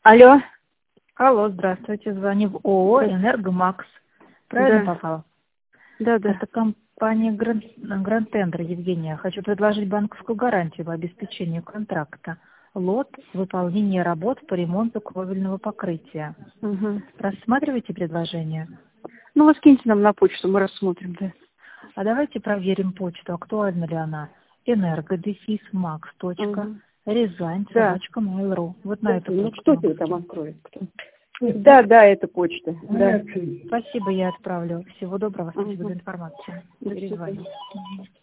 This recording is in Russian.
Алло. Алло, здравствуйте. Звоню в ООО «Энергомакс». Правильно Да. попала? Да. Это компания Гранд Тендер, Евгения. Хочу предложить банковскую гарантию по обеспечению контракта. Лот выполнения работ по ремонту кровельного покрытия. Угу. Рассматриваете предложение? Ну, вы скиньте нам на почту, мы рассмотрим, да. А давайте проверим почту, актуальна ли она. Энерго-max. Да. Mail.ru. Вот на эту Ну, почту. кто тебе там откроет? Кто? Да, это почта. Да. Спасибо, я отправлю. Всего доброго, спасибо за информацию. До Перезвоню. свидания.